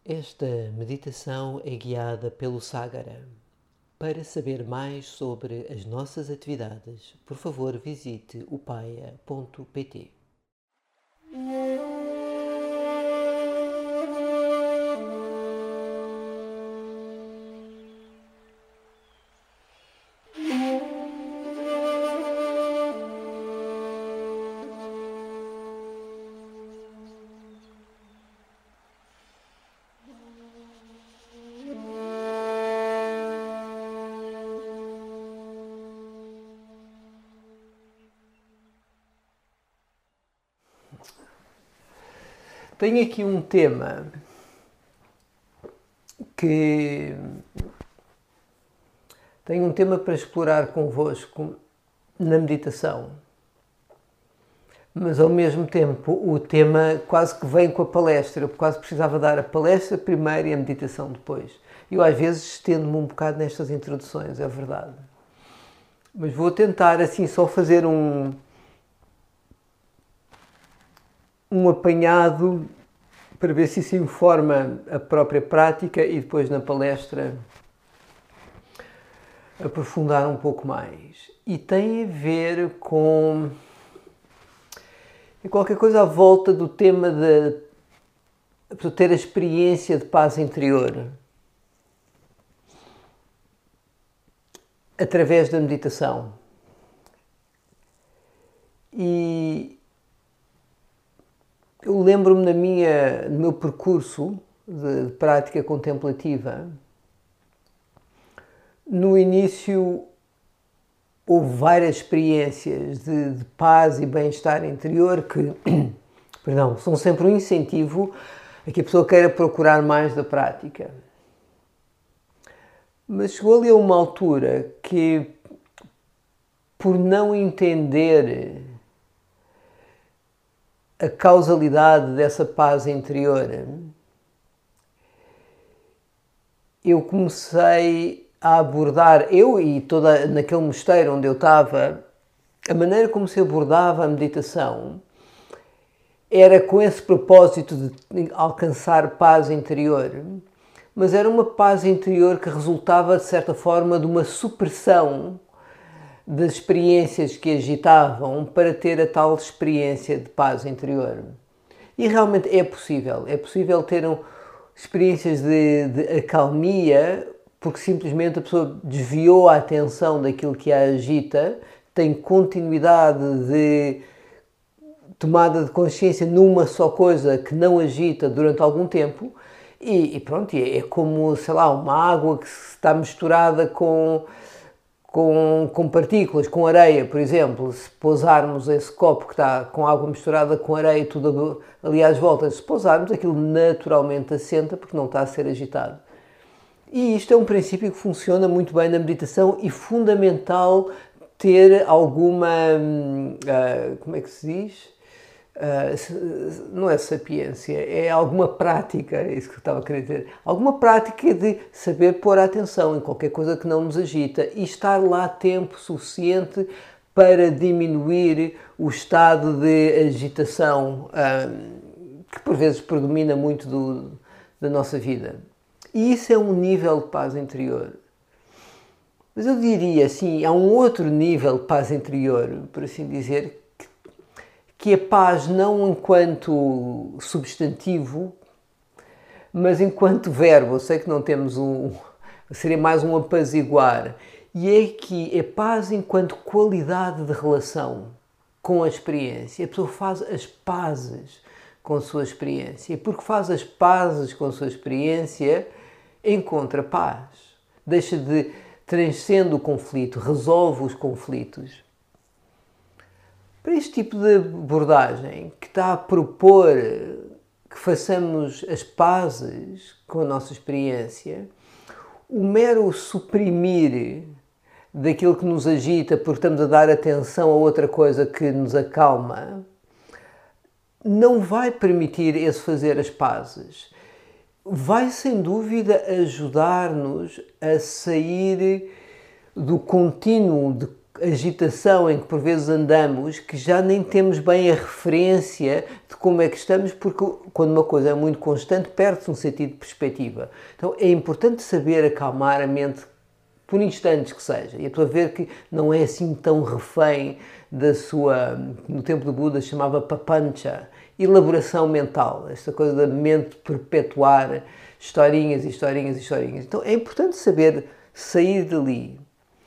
Esta meditação é guiada pelo Sagara. Para saber mais sobre as nossas atividades, por favor visite upaya.pt. Tenho aqui um tema para explorar convosco na meditação, mas ao mesmo tempo o tema quase que vem com a palestra. Eu quase precisava dar a palestra primeiro e a meditação depois. Eu às vezes estendo-me um bocado nestas introduções, é verdade. Mas vou tentar assim só fazer um apanhado para ver se isso informa a própria prática e depois na palestra aprofundar um pouco mais. E tem a ver com qualquer coisa à volta do tema de ter a experiência de paz interior através da meditação. E eu lembro-me no meu percurso de prática contemplativa, no início houve várias experiências de paz e bem-estar interior que, são sempre um incentivo a que a pessoa queira procurar mais da prática. Mas chegou ali a uma altura que, por não entender a causalidade dessa paz interior, eu comecei a abordar, eu e toda naquele mosteiro onde eu estava, a maneira como se abordava a meditação era com esse propósito de alcançar paz interior, mas era uma paz interior que resultava, de certa forma, de uma supressão das experiências que agitavam para ter a tal experiência de paz interior. E realmente é possível ter experiências de acalmia, porque simplesmente a pessoa desviou a atenção daquilo que a agita, tem continuidade de tomada de consciência numa só coisa que não agita durante algum tempo, e pronto, é como, uma água que está misturada com partículas, com areia, por exemplo. Se pousarmos esse copo que está com água misturada com areia, tudo ali às voltas, se pousarmos, aquilo naturalmente assenta porque não está a ser agitado. E isto é um princípio que funciona muito bem na meditação e fundamental ter alguma, como é que se diz? Não é sapiência, é alguma prática, é isso que eu estava a querer dizer. Alguma prática de saber pôr a atenção em qualquer coisa que não nos agita e estar lá tempo suficiente para diminuir o estado de agitação que por vezes predomina muito da nossa vida. E isso é um nível de paz interior. Mas eu diria assim, há um outro nível de paz interior, por assim dizer, que a paz não enquanto substantivo, mas enquanto verbo. Eu sei que não temos seria mais um apaziguar. E é que é paz enquanto qualidade de relação com a experiência. A pessoa faz as pazes com a sua experiência. E porque faz as pazes com a sua experiência, encontra paz. Transcende o conflito, resolve os conflitos. Para este tipo de abordagem, que está a propor que façamos as pazes com a nossa experiência, o mero suprimir daquilo que nos agita porque estamos a dar atenção a outra coisa que nos acalma, não vai permitir esse fazer as pazes. Vai, sem dúvida, ajudar-nos a sair do contínuo agitação em que por vezes andamos, que já nem temos bem a referência de como é que estamos, porque quando uma coisa é muito constante, perde-se um sentido de perspectiva. Então é importante saber acalmar a mente, por instantes que seja, e a pessoa ver que não é assim tão refém da sua, no tempo do Buda chamava papancha, elaboração mental, esta coisa da mente perpetuar historinhas e historinhas e historinhas. Então é importante saber sair dali.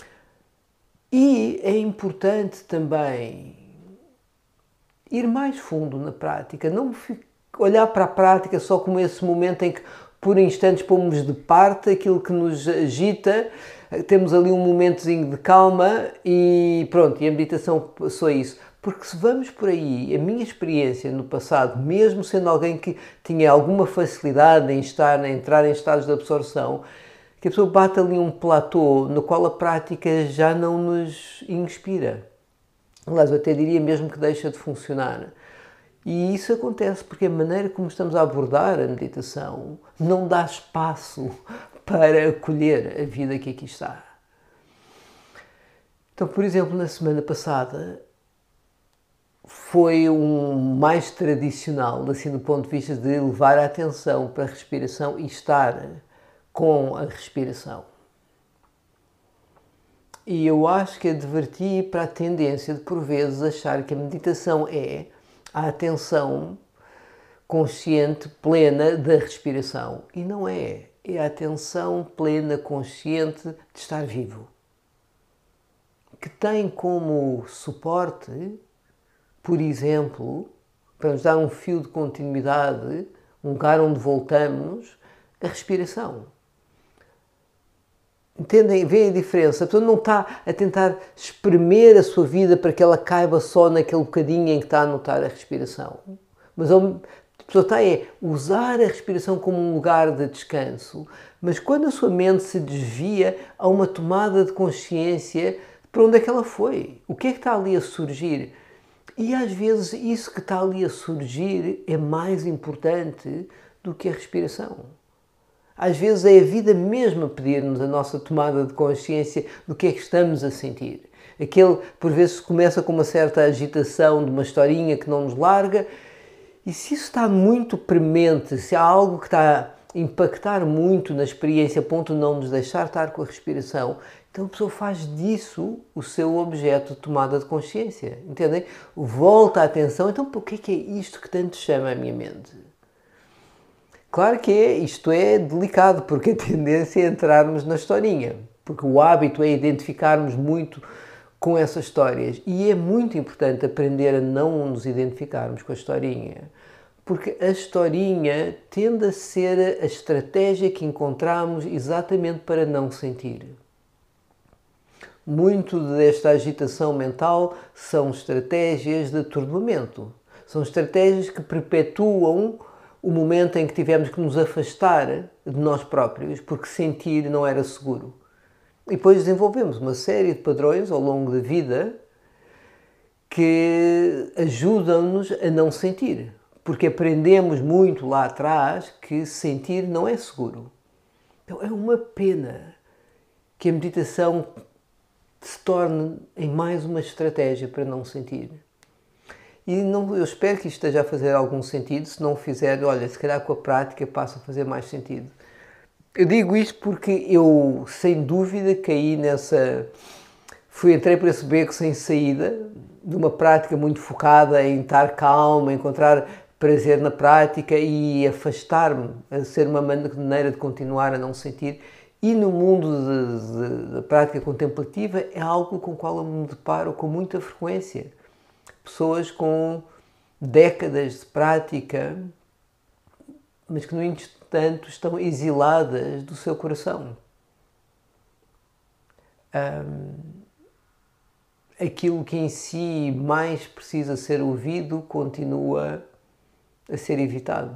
E é importante também ir mais fundo na prática, não olhar para a prática só como esse momento em que por instantes pomos de parte aquilo que nos agita, temos ali um momentozinho de calma e pronto, e a meditação passou a isso. Porque se vamos por aí, a minha experiência no passado, mesmo sendo alguém que tinha alguma facilidade em entrar em estados de absorção, que a pessoa bate ali um platô no qual a prática já não nos inspira. Aliás, eu até diria mesmo que deixa de funcionar. E isso acontece porque a maneira como estamos a abordar a meditação não dá espaço para acolher a vida que aqui está. Então, por exemplo, na semana passada foi um mais tradicional, assim, do ponto de vista de levar a atenção para a respiração e estar com a respiração. E eu acho que adverti para a tendência de, por vezes, achar que a meditação é a atenção consciente, plena da respiração. E não é. É a atenção plena, consciente de estar vivo. Que tem como suporte, por exemplo, para nos dar um fio de continuidade, um lugar onde voltamos, a respiração. Entendem? Vêem a diferença? A pessoa não está a tentar espremer a sua vida para que ela caiba só naquele bocadinho em que está a notar a respiração. Mas a pessoa está a usar a respiração como um lugar de descanso, mas quando a sua mente se desvia, há uma tomada de consciência para onde é que ela foi. O que é que está ali a surgir? E às vezes isso que está ali a surgir é mais importante do que a respiração. Às vezes é a vida mesmo a pedir-nos a nossa tomada de consciência do que é que estamos a sentir. Aquele, por vezes, começa com uma certa agitação de uma historinha que não nos larga, e se isso está muito premente, se há algo que está a impactar muito na experiência a ponto de não nos deixar estar com a respiração, então a pessoa faz disso o seu objeto de tomada de consciência. Entendem? Volta a atenção, então o que é isto que tanto chama a minha mente? Claro que isto é delicado, porque a tendência é entrarmos na historinha, porque o hábito é identificarmos muito com essas histórias e é muito importante aprender a não nos identificarmos com a historinha, porque a historinha tende a ser a estratégia que encontramos exatamente para não sentir. Muito desta agitação mental são estratégias de atordoamento, são estratégias que perpetuam o momento em que tivemos que nos afastar de nós próprios porque sentir não era seguro. E depois desenvolvemos uma série de padrões ao longo da vida que ajudam-nos a não sentir, porque aprendemos muito lá atrás que sentir não é seguro. Então é uma pena que a meditação se torne em mais uma estratégia para não sentir. E eu espero que isto esteja a fazer algum sentido. Se não fizer, olha, se calhar com a prática passa a fazer mais sentido. Eu digo isto porque eu, sem dúvida, caí nessa... Entrei por esse beco sem saída, de uma prática muito focada em estar calma, encontrar prazer na prática e afastar-me, a ser uma maneira de continuar a não sentir. E no mundo da prática contemplativa é algo com o qual eu me deparo com muita frequência. Pessoas com décadas de prática, mas que no entanto estão exiladas do seu coração. Aquilo que em si mais precisa ser ouvido continua a ser evitado.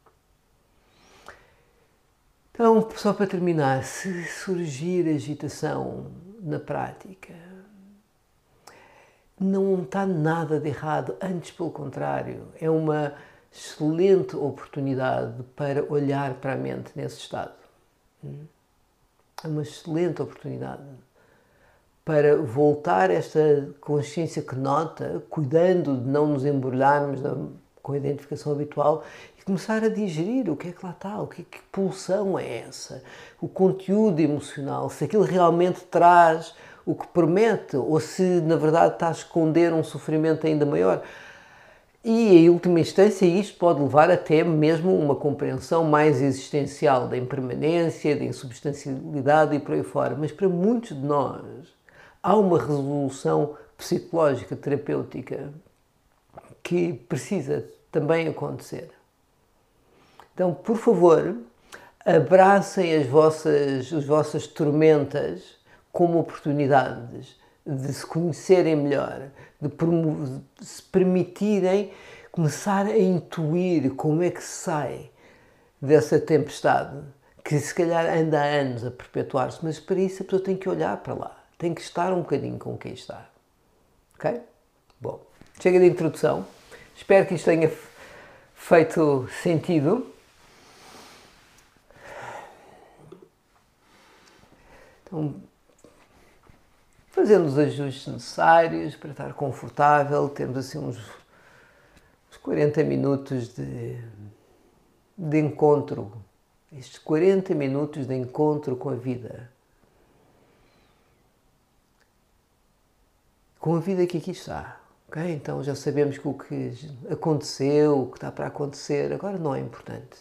Então, só para terminar, se surgir agitação na prática, não está nada de errado, antes pelo contrário, é uma excelente oportunidade para olhar para a mente nesse estado. É uma excelente oportunidade para voltar a esta consciência que nota, cuidando de não nos embrulharmos com a identificação habitual e começar a digerir o que é que lá está, que pulsão é essa, o conteúdo emocional, se aquilo realmente traz o que promete ou se na verdade está a esconder um sofrimento ainda maior. E em última instância isto pode levar até mesmo uma compreensão mais existencial da impermanência, da insubstancialidade e por aí fora. Mas para muitos de nós há uma resolução psicológica, terapêutica, que precisa também acontecer. Então, por favor, abracem as vossas tormentas como oportunidades de se conhecerem melhor, de se permitirem começar a intuir como é que se sai dessa tempestade que se calhar anda há anos a perpetuar-se, mas para isso a pessoa tem que olhar para lá, tem que estar um bocadinho com quem está. Ok? Bom, chega de introdução. Espero que isto tenha feito sentido. Então, fazendo os ajustes necessários para estar confortável, temos assim uns 40 minutos de encontro. Estes 40 minutos de encontro com a vida. Com a vida que aqui está. Okay? Então já sabemos que o que aconteceu, o que está para acontecer, agora não é importante.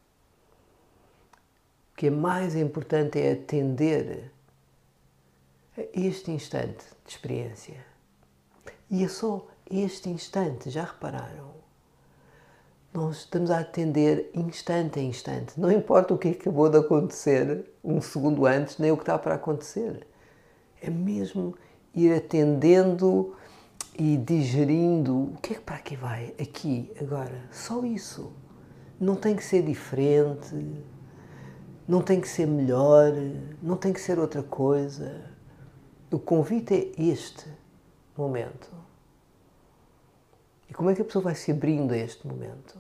O que é mais importante é atender a este instante de experiência. E é só este instante, já repararam? Nós estamos a atender instante a instante. Não importa o que acabou de acontecer um segundo antes, nem o que está para acontecer. É mesmo ir atendendo e digerindo o que é que para aqui vai, aqui, agora. Só isso. Não tem que ser diferente, não tem que ser melhor, não tem que ser outra coisa. O convite é este momento. E como é que a pessoa vai se abrindo a este momento?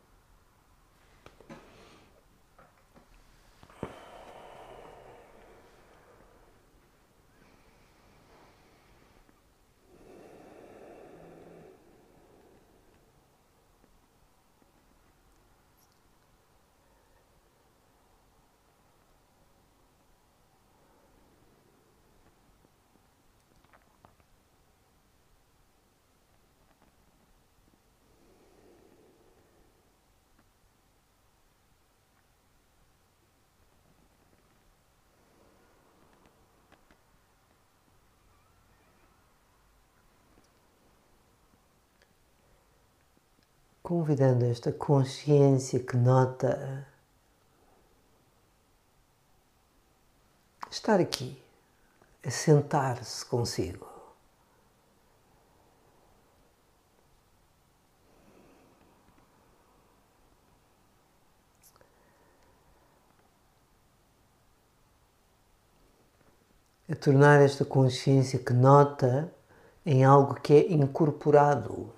Convidando esta consciência que nota estar aqui, a sentar-se consigo. A tornar esta consciência que nota em algo que é incorporado.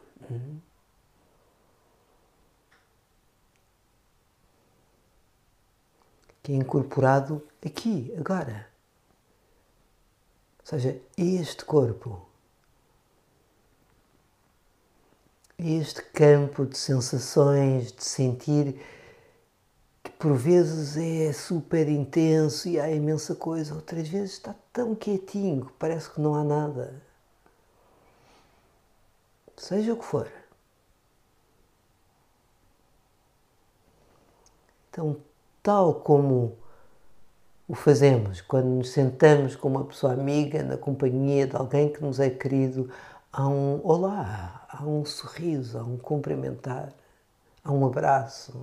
Que é incorporado aqui, agora. Ou seja, este corpo, este campo de sensações, de sentir, que por vezes é super intenso e há imensa coisa, outras vezes está tão quietinho que parece que não há nada. Seja o que for. Então, tal como o fazemos quando nos sentamos com uma pessoa amiga, na companhia de alguém que nos é querido, há um olá, há um sorriso, há um cumprimentar, há um abraço.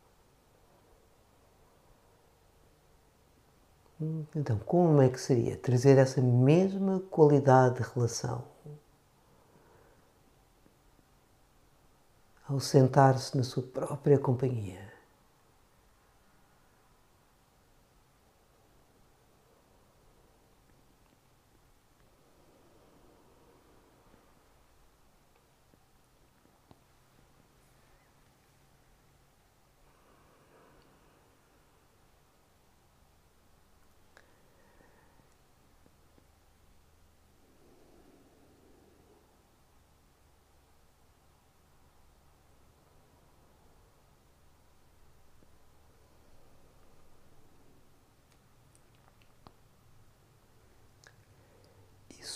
Então, como é que seria trazer essa mesma qualidade de relação ao sentar-se na sua própria companhia?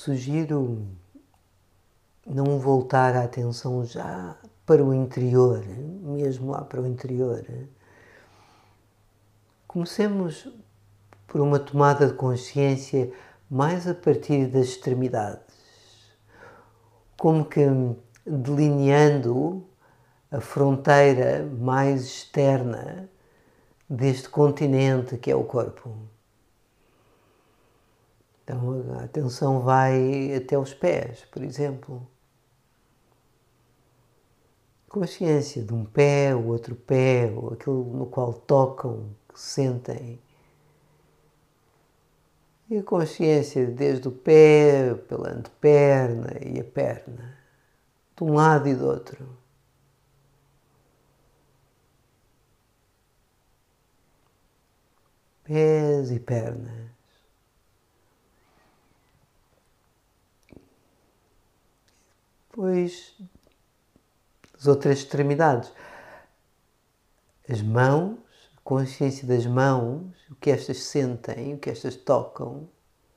sugiro não voltar a atenção já para o interior, mesmo lá para o interior. Comecemos por uma tomada de consciência mais a partir das extremidades, como que delineando a fronteira mais externa deste continente que é o corpo. Então a atenção vai até os pés, por exemplo. Consciência de um pé, o outro pé, ou aquilo no qual tocam, que sentem. E a consciência desde o pé, pela anteperna e a perna, de um lado e do outro. Pés e pernas. Depois, as outras extremidades. As mãos, a consciência das mãos, o que estas sentem, o que estas tocam.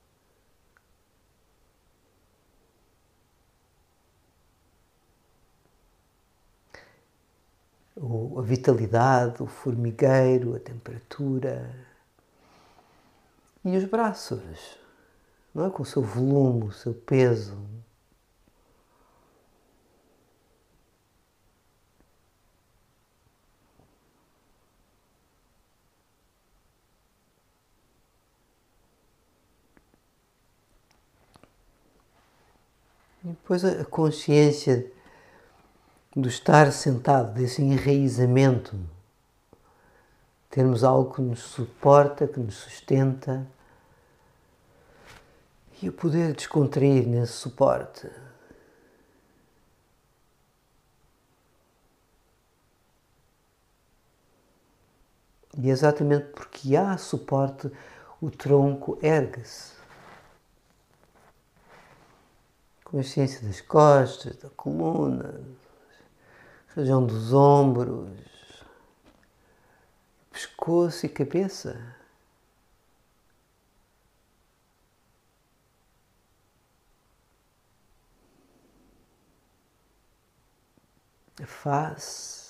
A vitalidade, o formigueiro, a temperatura. E os braços, não é? Com o seu volume, o seu peso. E depois a consciência do estar sentado, desse enraizamento, termos algo que nos suporta, que nos sustenta, e o poder descontrair nesse suporte. E exatamente porque há suporte, o tronco ergue-se. Consciência das costas, da coluna, região dos ombros, pescoço e cabeça. A face.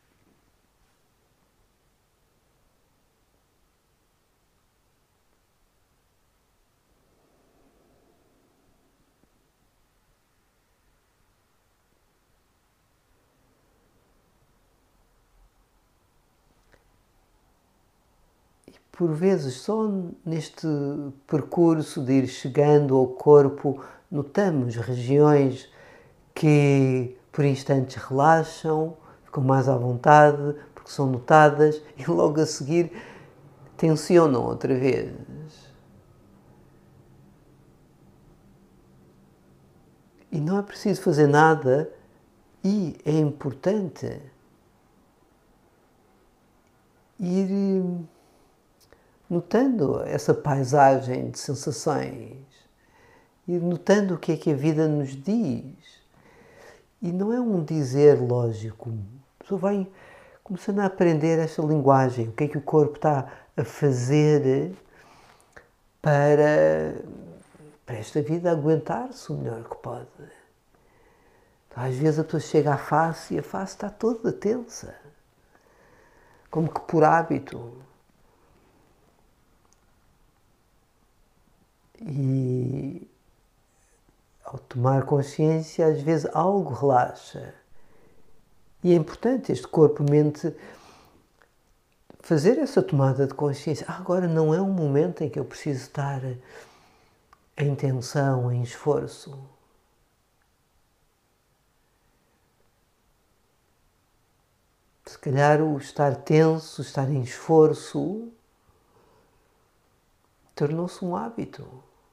Por vezes, só neste percurso de ir chegando ao corpo, notamos regiões que por instantes relaxam, ficam mais à vontade, porque são notadas, e logo a seguir tensionam outra vez. E não é preciso fazer nada, e é importante ir notando essa paisagem de sensações, ir notando o que é que a vida nos diz. E não é um dizer lógico, a pessoa vai começando a aprender esta linguagem, o que é que o corpo está a fazer para esta vida aguentar-se o melhor que pode. Então, às vezes a pessoa chega à face e a face está toda tensa, como que por hábito. E ao tomar consciência, às vezes algo relaxa. E é importante este corpo-mente fazer essa tomada de consciência. Agora não é um momento em que eu preciso estar em tensão, em esforço. Se calhar o estar tenso, o estar em esforço, tornou-se um hábito.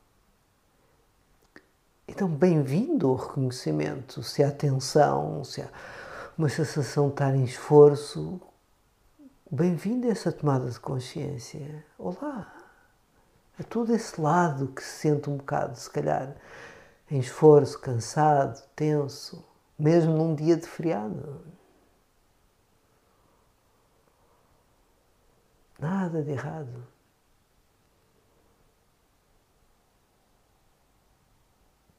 Então, bem-vindo ao reconhecimento. Se há tensão, se há uma sensação de estar em esforço, bem-vindo a essa tomada de consciência. Olá! A todo esse lado que se sente um bocado, se calhar, em esforço, cansado, tenso, mesmo num dia de feriado. Nada de errado.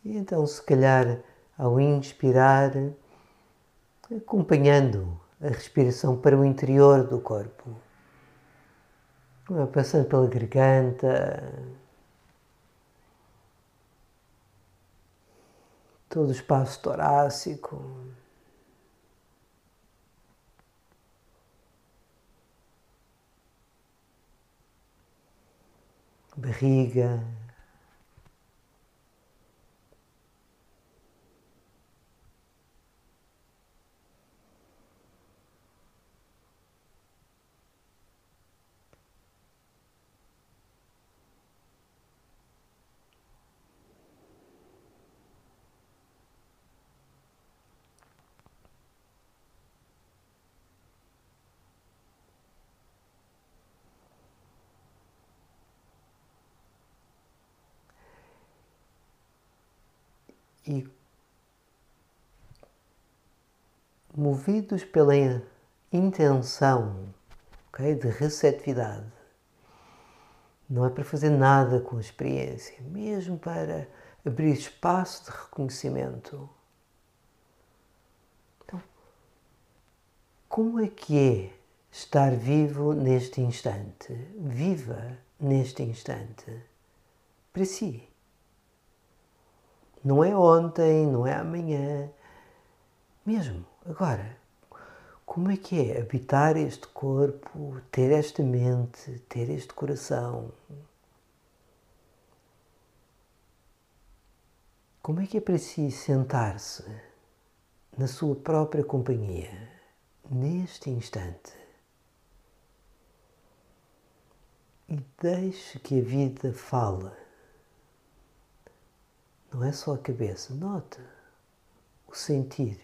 E então, se calhar, ao inspirar, acompanhando a respiração para o interior do corpo, passando pela garganta, todo o espaço torácico, barriga, e movidos pela intenção, okay, de receptividade. Não é para fazer nada com a experiência, mesmo para abrir espaço de reconhecimento. Então, como é que é estar vivo neste instante? Viva neste instante. Para si. Não é ontem, não é amanhã. Mesmo agora. Como é que é habitar este corpo, ter esta mente, ter este coração? Como é que é para si sentar-se na sua própria companhia, neste instante? E deixe que a vida fale. Não é só a cabeça, note o sentir.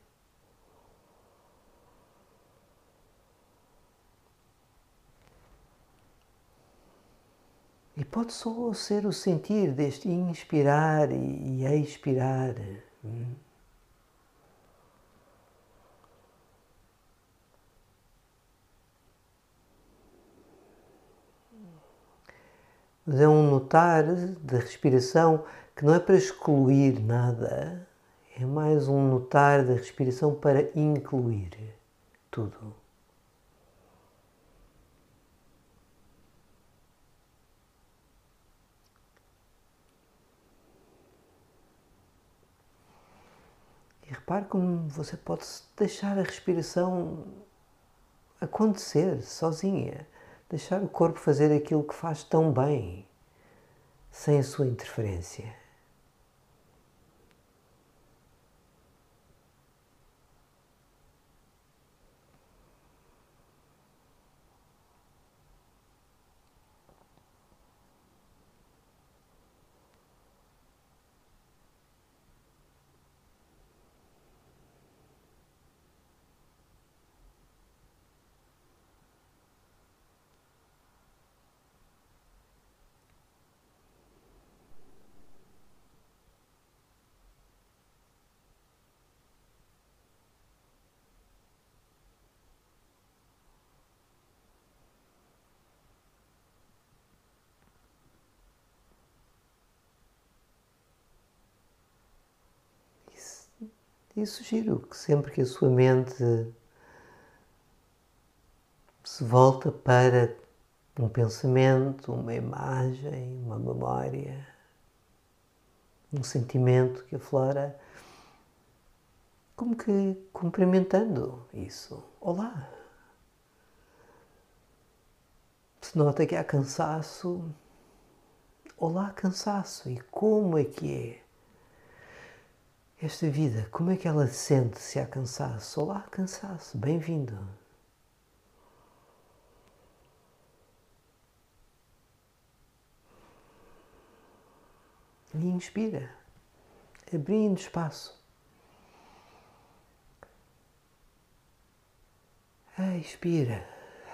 E pode só ser o sentir deste inspirar e expirar. Mas é um notar da respiração que não é para excluir nada, é mais um notar da respiração para incluir tudo. E repare como você pode deixar a respiração acontecer sozinha, deixar o corpo fazer aquilo que faz tão bem, sem a sua interferência. E sugiro que sempre que a sua mente se volta para um pensamento, uma imagem, uma memória, um sentimento que aflora, como que cumprimentando isso. Olá! Se nota que há cansaço, olá cansaço, e como é que é esta vida? Como é que ela sente se há cansaço? Olá cansaço, bem-vindo. E inspira, abrindo espaço. Expira,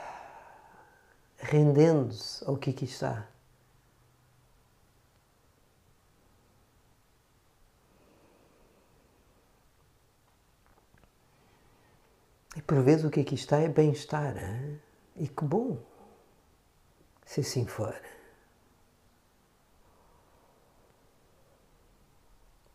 rendendo-se ao que aqui está. E por vezes o que aqui está é bem-estar. Hein? E que bom, se assim for.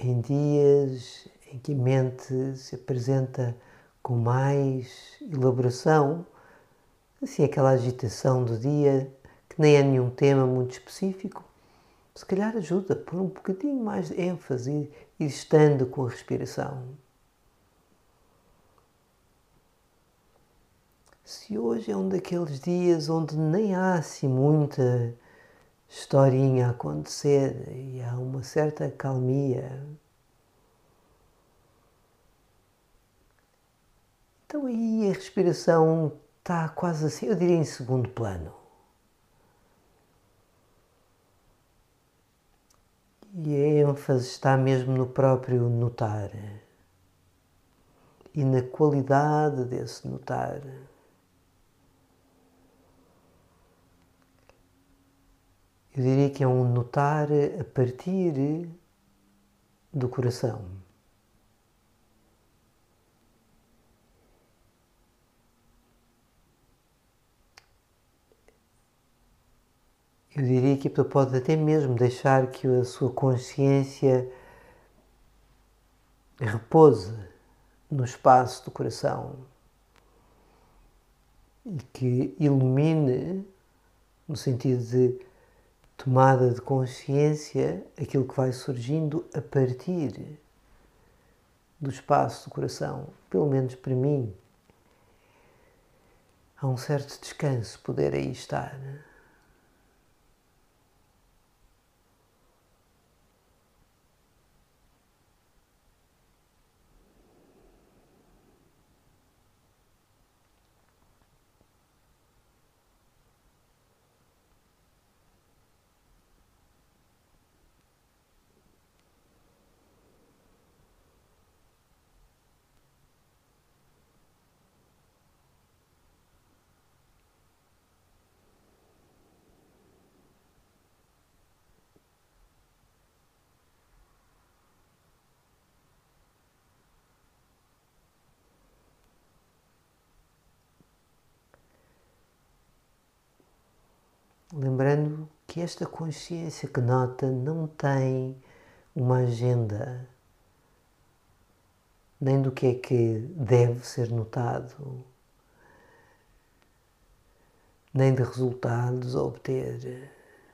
em dias em que a mente se apresenta com mais elaboração, assim aquela agitação do dia, que nem é nenhum tema muito específico, se calhar ajuda a pôr um bocadinho mais de ênfase e estando com a respiração. Se hoje é um daqueles dias onde nem há assim muita historinha a acontecer e há uma certa calmia, então aí a respiração está quase assim, eu diria em segundo plano. E a ênfase está mesmo no próprio notar e na qualidade desse notar. Eu diria que é um notar a partir do coração. Eu diria que a pessoa pode até mesmo deixar que a sua consciência repouse no espaço do coração e que ilumine, no sentido de tomada de consciência, aquilo que vai surgindo a partir do espaço do coração. Pelo menos para mim, há um certo descanso poder aí estar. Lembrando que esta consciência que nota não tem uma agenda, nem do que é que deve ser notado, nem de resultados a obter.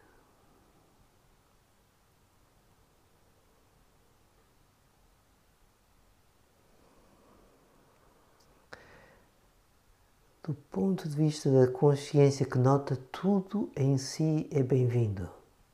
Do ponto de vista da consciência que nota, tudo em si é bem-vindo.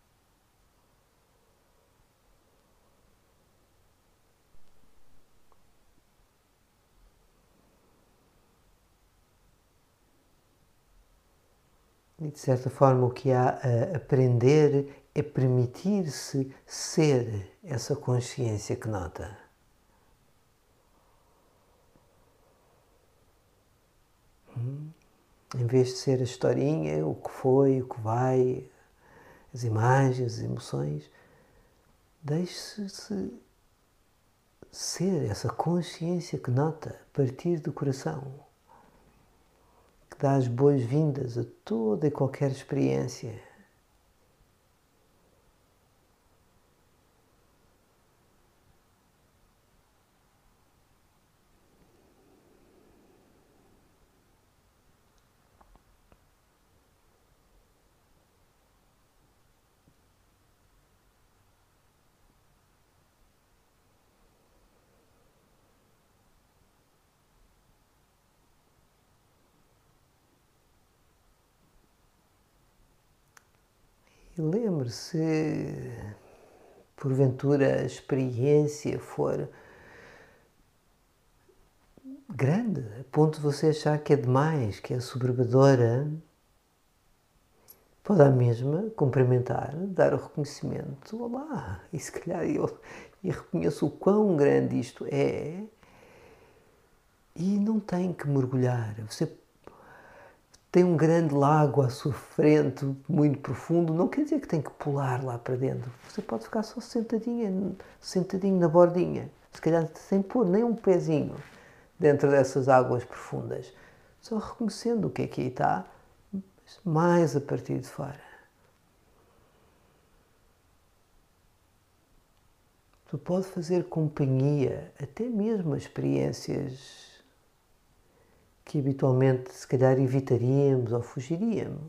E de certa forma o que há a aprender é permitir-se ser essa consciência que nota. Em vez de ser a historinha, o que foi, o que vai, as imagens, as emoções, deixe-se ser essa consciência que nota a partir do coração, que dá as boas-vindas a toda e qualquer experiência. E lembre-se, porventura a experiência for grande, a ponto de você achar que é demais, que é soberbadora, pode à mesma cumprimentar, dar o reconhecimento. Olá! E se calhar eu reconheço o quão grande isto é e não tem que mergulhar. Você tem um grande lago à sua frente, muito profundo, não quer dizer que tem que pular lá para dentro. Você pode ficar só sentadinho na bordinha. Se calhar sem pôr nem um pezinho dentro dessas águas profundas. Só reconhecendo o que aí está, mas mais a partir de fora. Isto pode fazer companhia, até mesmo a experiências que habitualmente se calhar evitaríamos ou fugiríamos.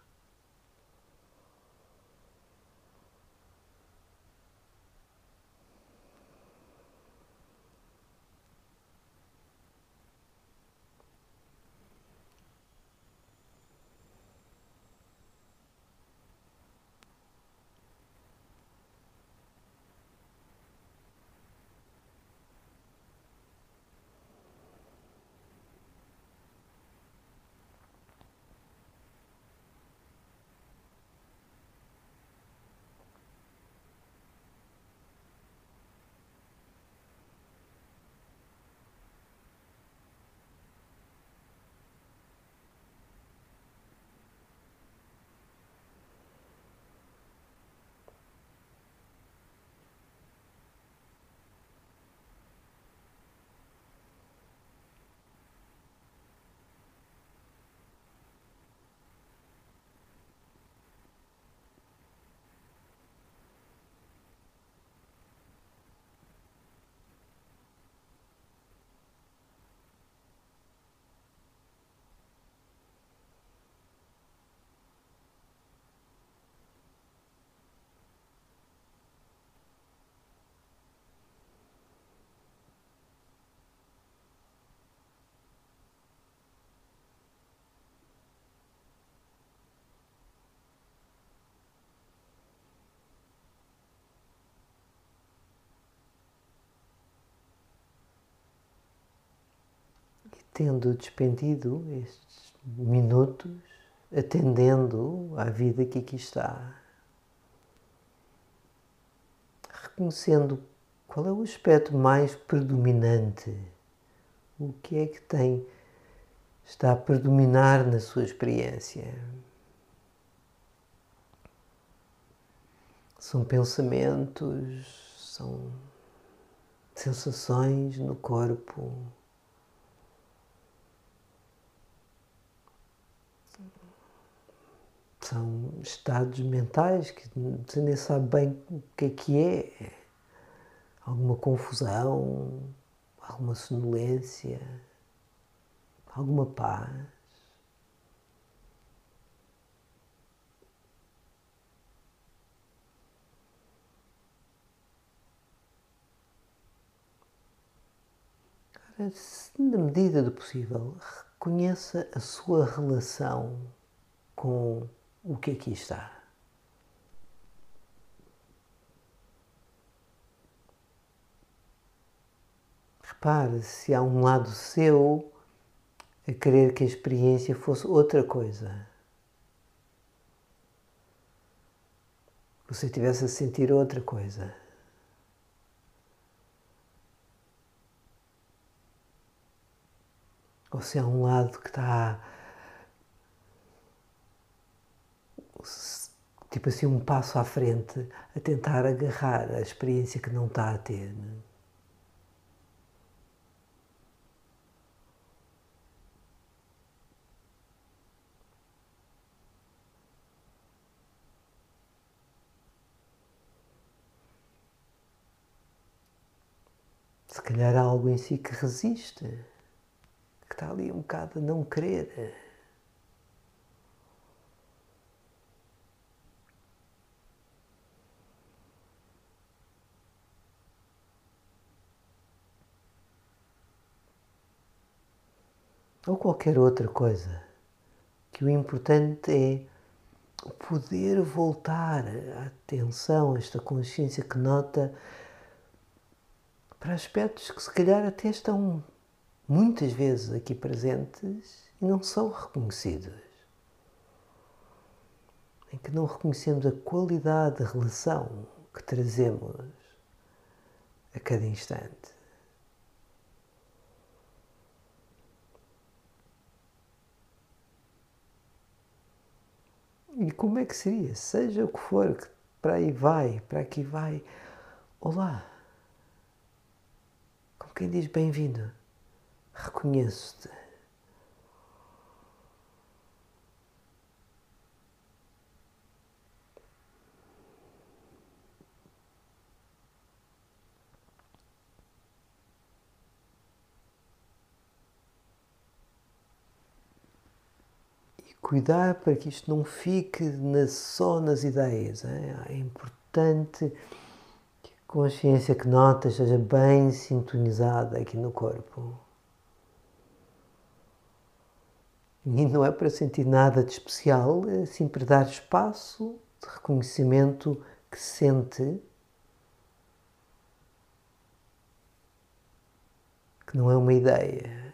Tendo despendido estes minutos, atendendo à vida que aqui está, reconhecendo qual é o aspecto mais predominante, o que é que está a predominar na sua experiência. São pensamentos, são sensações no corpo, são estados mentais que você nem sabe bem o que é. Alguma confusão, alguma sonolência, alguma paz. Agora, se na medida do possível, reconheça a sua relação com o que aqui está. Repare se há um lado seu a querer que a experiência fosse outra coisa. Você estivesse a sentir outra coisa. Ou se há um lado que está tipo assim um passo à frente a tentar agarrar a experiência que não está a ter. Se calhar há algo em si que resiste, que está ali um bocado a não querer. Ou qualquer outra coisa. Que o importante é poder voltar a atenção, esta consciência que nota para aspectos que se calhar até estão muitas vezes aqui presentes e não são reconhecidos. Em que não reconhecemos a qualidade da relação que trazemos a cada instante. E como é que seria? Seja o que for, que para aí vai, para aqui vai. Olá, como quem diz bem-vindo, reconheço-te. cuidar para que isto não fique só nas ideias. É importante que a consciência que nota esteja bem sintonizada aqui no corpo. E não é para sentir nada de especial, é assim para dar espaço de reconhecimento que sente, que não é uma ideia.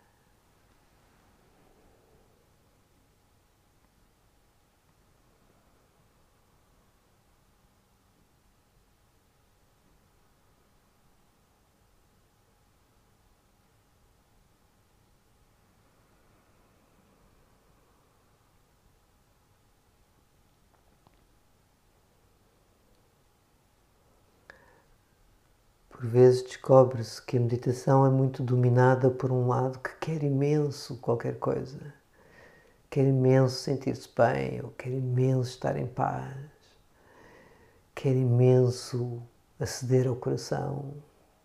Por vezes descobre-se que a meditação é muito dominada por um lado que quer imenso qualquer coisa. Quer imenso sentir-se bem, ou quer imenso estar em paz. Quer imenso aceder ao coração.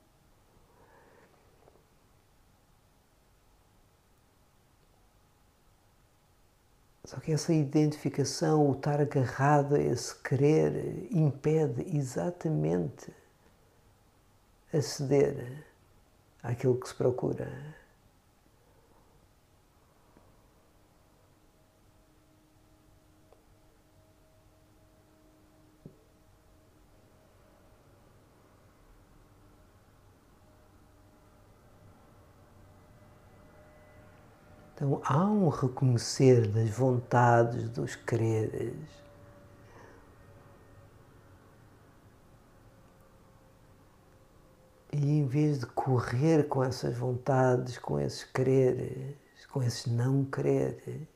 Só que essa identificação, o estar agarrado a esse querer, impede exatamente aceder àquilo que se procura. Então há um reconhecer das vontades, dos quereres. E em vez de correr com essas vontades, com esses quereres, com esses não quereres,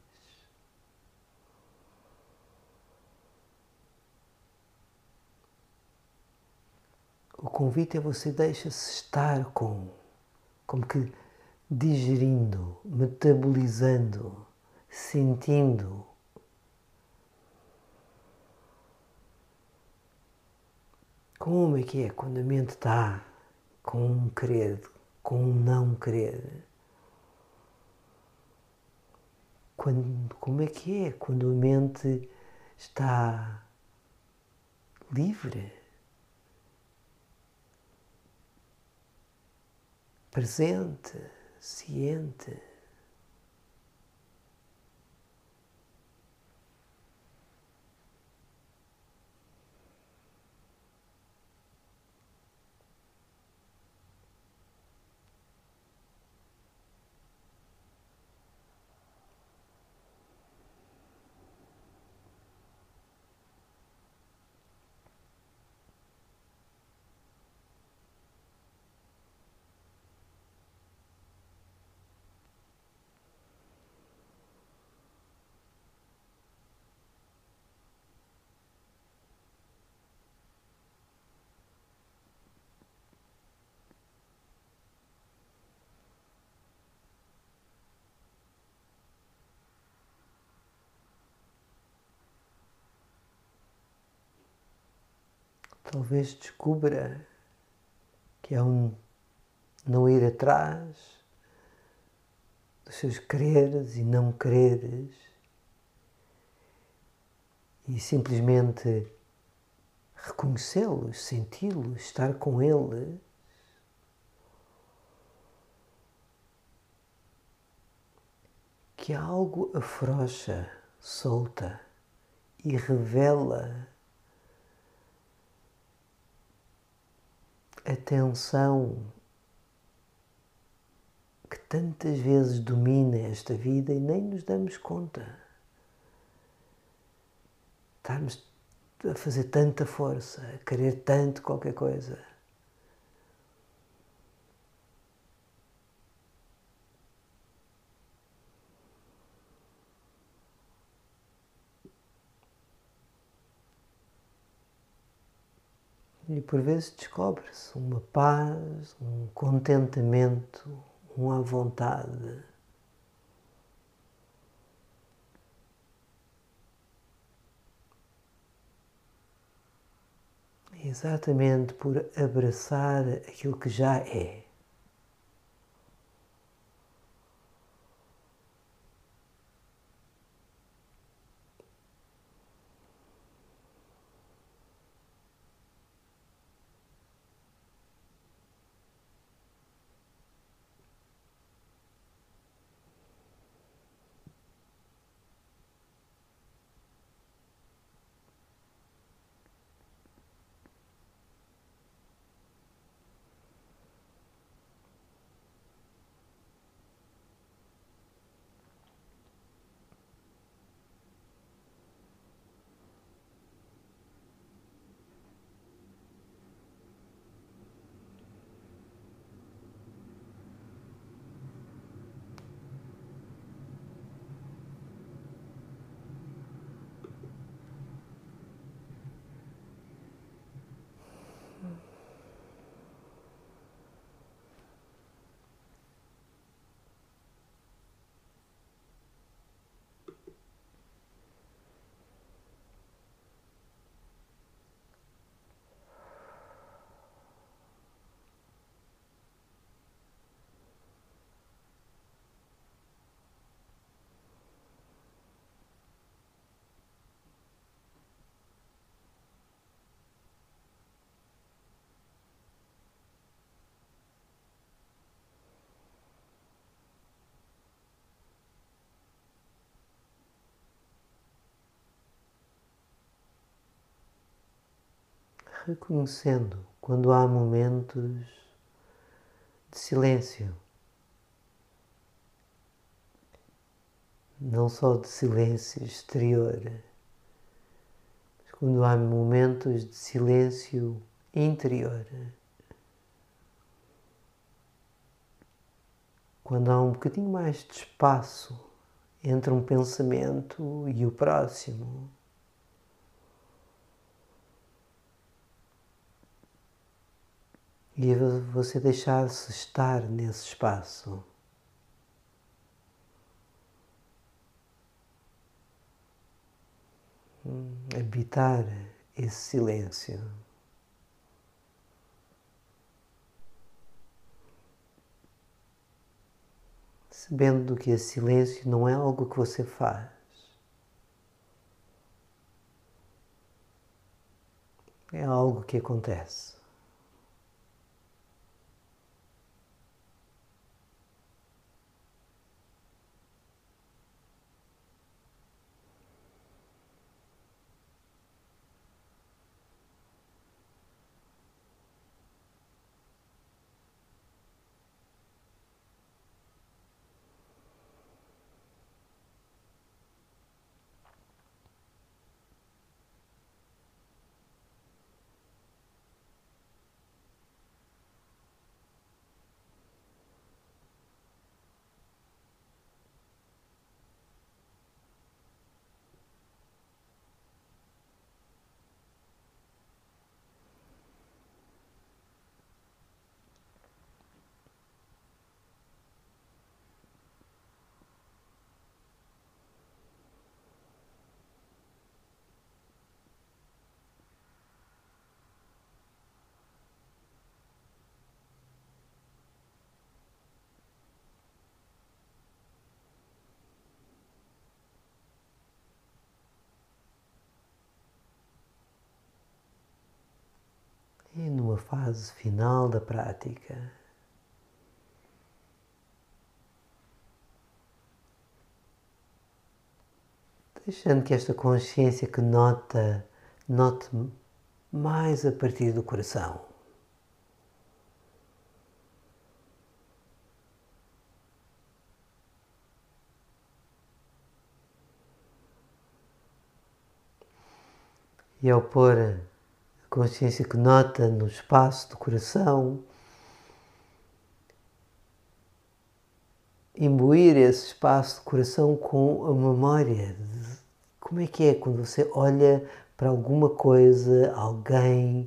o convite é você deixa-se estar como que digerindo, metabolizando, sentindo. Como é que é quando a mente está com um querer, com um não querer? Como é que é quando a mente está livre, presente, ciente? Talvez descubra que é um não ir atrás dos seus quereres e não quereres e simplesmente reconhecê-los, senti-los, estar com eles. Que algo afrouxa, solta e revela a tensão que tantas vezes domina esta vida e nem nos damos conta. Estarmos a fazer tanta força, a querer tanto qualquer coisa. E por vezes descobre-se uma paz, um contentamento, uma vontade. Exatamente por abraçar aquilo que já é. reconhecendo quando há momentos de silêncio, não só de silêncio exterior, mas quando há momentos de silêncio interior, quando há um bocadinho mais de espaço entre um pensamento e o próximo. E você deixar-se estar nesse espaço. Habitar esse silêncio. Sabendo que esse silêncio não é algo que você faz. É algo que acontece. E numa fase final da prática, deixando que esta consciência que note mais a partir do coração. E ao pôr a consciência que nota no espaço do coração, imbuir esse espaço do coração com a memória de como é que é quando você olha para alguma coisa, alguém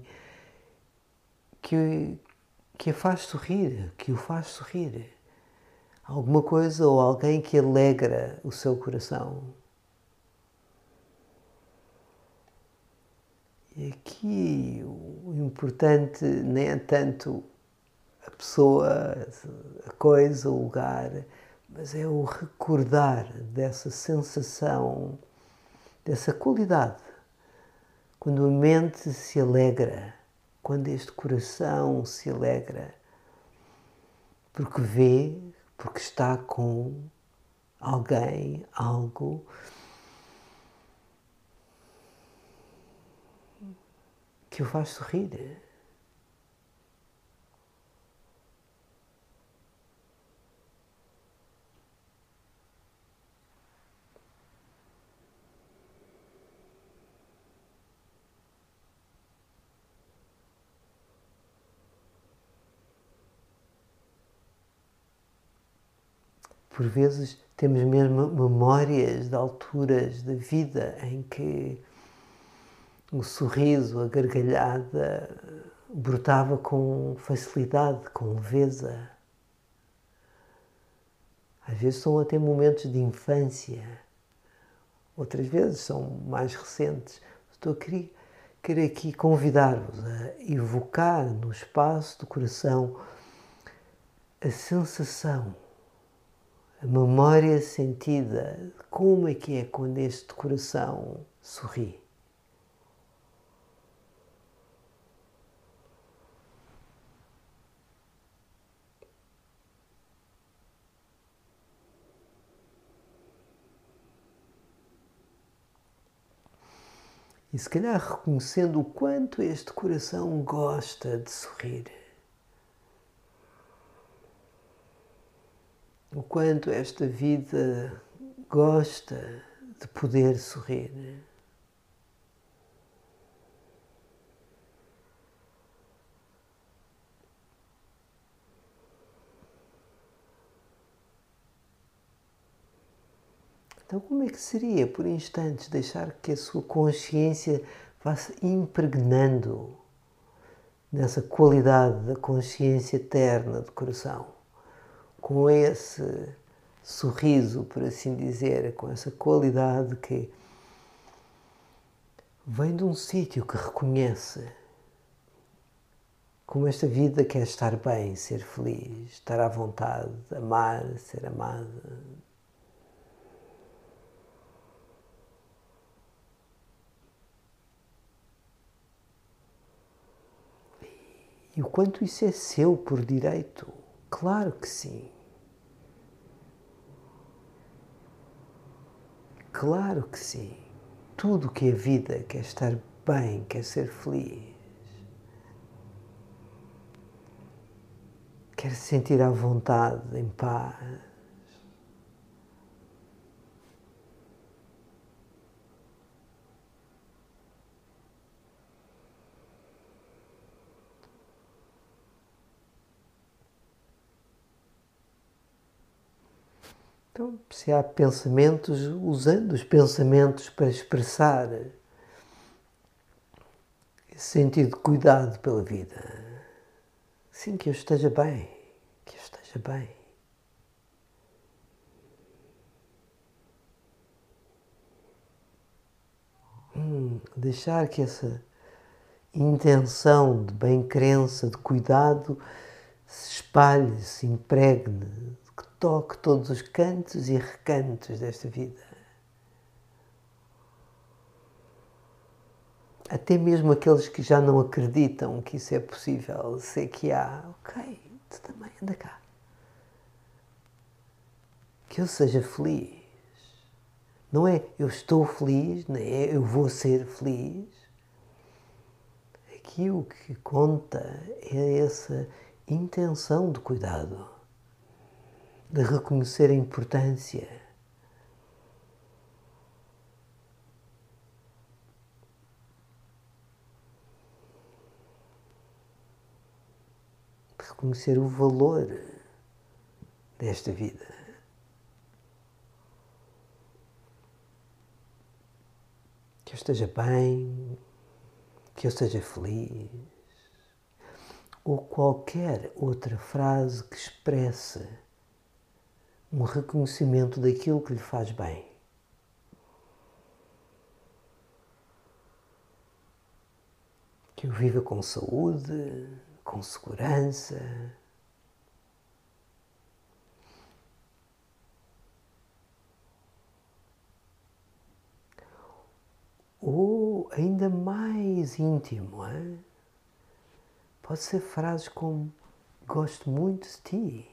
que a faz sorrir, que o faz sorrir. Alguma coisa ou alguém que alegra o seu coração. E aqui o importante nem é tanto a pessoa, a coisa, o lugar, mas é o recordar dessa sensação, dessa qualidade. Quando a mente se alegra, quando este coração se alegra, porque vê, porque está com alguém, algo que o faz sorrir. Por vezes temos mesmo memórias de alturas da vida em que o sorriso, a gargalhada brotava com facilidade, com leveza. Às vezes são até momentos de infância, outras vezes são mais recentes. Estou a querer aqui convidar-vos a evocar no espaço do coração a sensação, a memória sentida de como é quando este coração sorri. E se calhar reconhecendo o quanto este coração gosta de sorrir. O quanto esta vida gosta de poder sorrir. Então, como é que seria, por instantes, deixar que a sua consciência vá-se impregnando nessa qualidade da consciência eterna do coração, com esse sorriso, por assim dizer, com essa qualidade que vem de um sítio que reconhece como esta vida quer estar bem, ser feliz, estar à vontade, amar, ser amada. E o quanto isso é seu por direito? Claro que sim. Claro que sim. Tudo que é vida quer estar bem, quer ser feliz. Quer se sentir à vontade, em paz. Então, se há pensamentos, usando os pensamentos para expressar esse sentido de cuidado pela vida. Sim, que eu esteja bem, que eu esteja bem. Deixar que essa intenção de bem-crença, de cuidado, se espalhe, se impregne, que toque todos os cantos e recantos desta vida. Até mesmo aqueles que já não acreditam que isso é possível, sei que há, ok, tu também, anda cá. Que eu seja feliz. Não é eu estou feliz, nem é eu vou ser feliz. Aqui o que conta é essa intenção de cuidado, de reconhecer a importância. De reconhecer o valor desta vida. Que eu esteja bem, que eu seja feliz. Ou qualquer outra frase que expresse um reconhecimento daquilo que lhe faz bem. Que eu viva com saúde, com segurança. Ou ainda mais íntimo, hein? Pode ser frases como gosto muito de ti.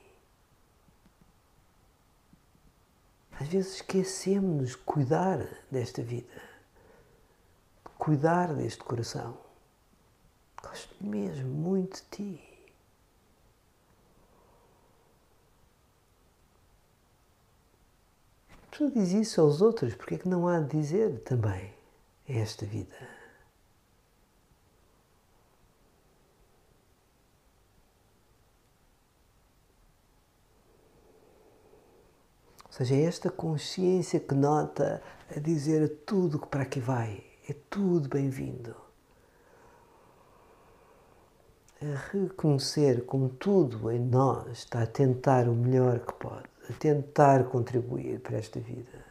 Às vezes esquecemos-nos de cuidar desta vida, de cuidar deste coração. Gosto mesmo muito de ti. A pessoa diz isso aos outros, porque é que não há de dizer também a esta vida? Ou seja, é esta consciência que nota a dizer a tudo que para aqui vai, é tudo bem-vindo. A reconhecer como tudo em nós está a tentar o melhor que pode, a tentar contribuir para esta vida.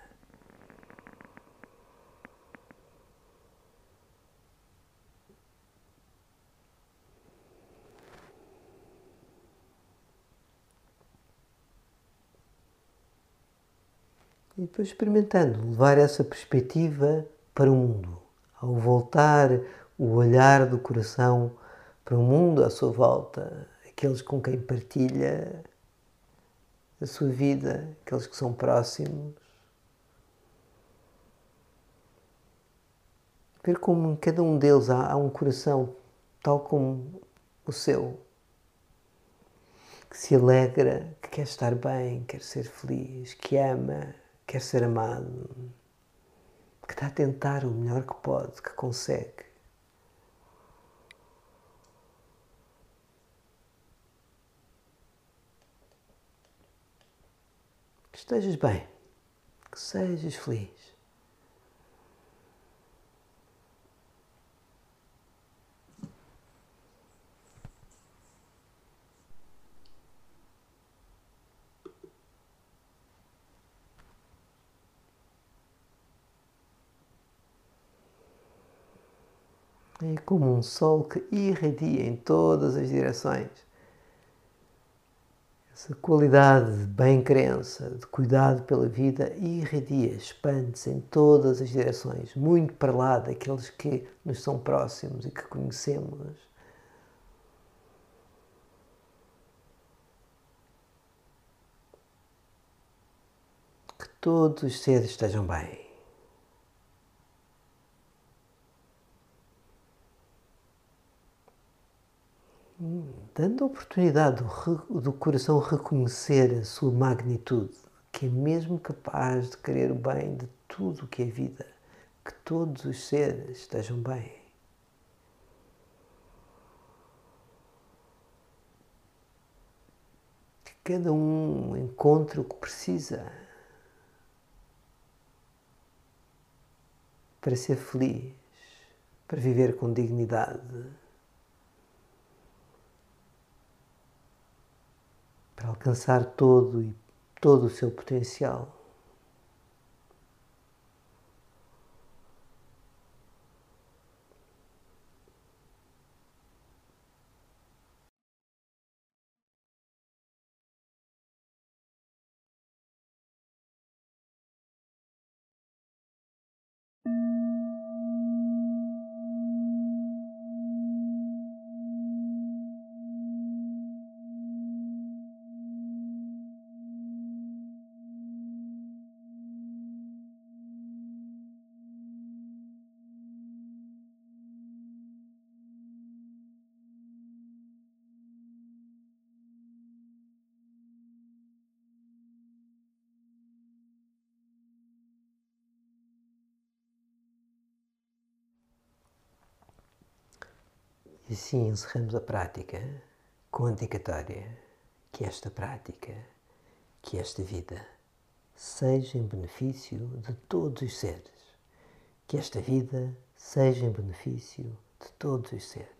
E depois experimentando levar essa perspectiva para o mundo. Ao voltar o olhar do coração para o mundo à sua volta, aqueles com quem partilha a sua vida, aqueles que são próximos. Ver como em cada um deles há um coração, tal como o seu, que se alegra, que quer estar bem, quer ser feliz, que ama, quer ser amado, que está a tentar o melhor que pode, que consegue. Que estejas bem, que sejas feliz. É como um sol que irradia em todas as direções. Essa qualidade de bem-crença, de cuidado pela vida, irradia, expande-se em todas as direções, muito para lá daqueles que nos são próximos e que conhecemos. Que todos os seres estejam bem. Dando a oportunidade do coração reconhecer a sua magnitude, que é mesmo capaz de querer o bem de tudo o que é vida, que todos os seres estejam bem. Que cada um encontre o que precisa para ser feliz, para viver com dignidade, para alcançar todo o seu potencial. E assim encerramos a prática com a dedicatória que esta prática, que esta vida seja em benefício de todos os seres. Que esta vida seja em benefício de todos os seres.